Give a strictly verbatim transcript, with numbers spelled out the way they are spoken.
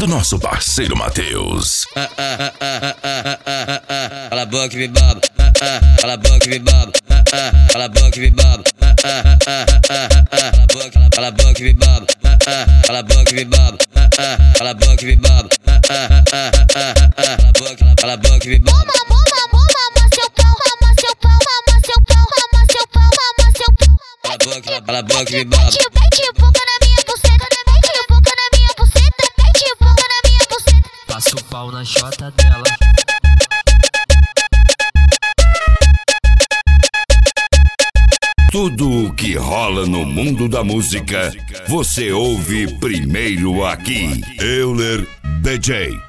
nosso parceiro Matheus. Cala a boca e me baba, cala a boca e me baba, cala a boca e me baba, cala a boca e me baba, cala a boca e me baba, cala a boca e me baba, cala a boca e me baba. Cala a boca e me baba. Mete boca na minha buceta, mete boca na minha buceta, mete boca na minha buceta. Passa o pau na chota dela. Tudo o que rola no mundo da música, você ouve primeiro aqui. Euler D J.